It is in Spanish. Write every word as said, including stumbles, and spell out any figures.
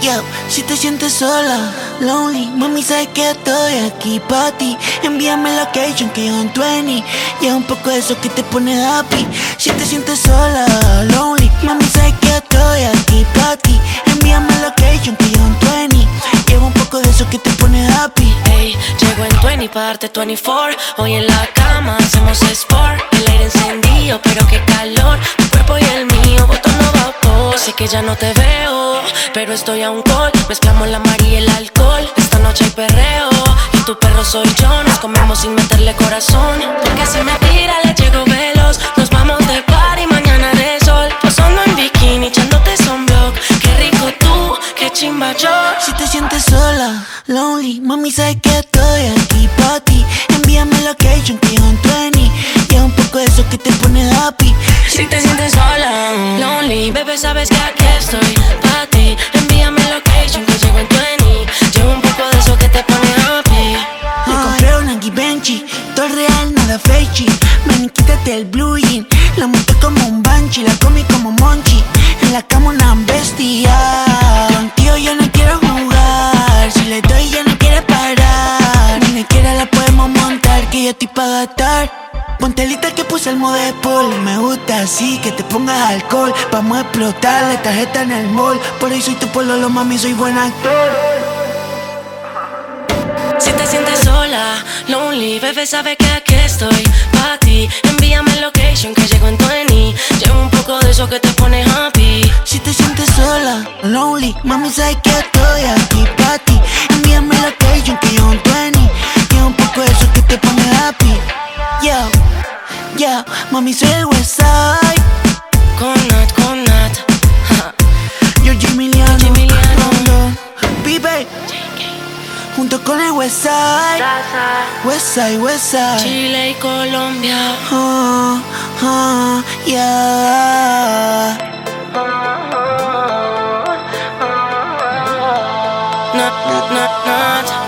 Yo, si te sientes sola, lonely, mami, sabes que estoy aquí pa' ti. Envíame location que yo en veinte. Y es un poco de eso que te pone happy. Si te sientes sola, lonely, mami, sabes que estoy aquí pa' ti. Envíame location que yo en veinte. Y es un poco de eso que te pone happy. Ey, llego en veinte pa' darte veinticuatro. Hoy en la cama hacemos sport. El aire encendido, pero qué calor. Tu cuerpo y el mío, botando vapor. Sé que ya no te veo, pero estoy a un gol. Mezclamos la mar y el alcohol. Esta noche hay perreo y tu perro soy yo. Nos comemos sin meterle corazón. Porque si me tira le llego veloz. Nos vamos de party mañana de sol. Posando en bikini, echándote sunblock. Qué rico tú, qué chimba yo. Si te sientes sola, lonely, mami, sabes que estoy aquí pa' ti. Envíame location que yo en veinte. Y es un poco de eso que te pone happy. Si te sientes sola, lonely, bebé, sabes que aquí estoy pa' ti. Envíame location que llego en veinte. Llevo un poco de eso que te pone happy. Me compré una Givenchy, todo real, nada fakey. Ven y quítate el blue jean. La monté como un banshee, la comí como Monchi. En la cama una bestia. Contigo yo no quiero jugar. Si le doy ya no quiere parar. Ni siquiera la podemos montar, que yo estoy pa' gastar. Ponte lista que puse el modo de Paul. Me gusta así, que te pongas alcohol. Vamos a explotar la tarjeta en el mall. Por ahí soy tu pololo, mami, soy buen actor. Si te sientes sola, lonely, bebé, sabe que aquí estoy pa' ti. Envíame location que llego en veinte. Llevo un poco de eso que te pone happy. Si te sientes sola, lonely, mami, sabes que estoy aquí pa' ti. Envíame location que yo en veinte. Y es un poco de eso que te pone happy. Yo, yo, mami, soy el Westside. Con Nat, con Nat. Yo, Jimiliano, Jimiliano. London, Pipe. Junto con el Westside, Westside, Westside, Chile y Colombia. uh, uh, yeah. Nat, Nat, Nat.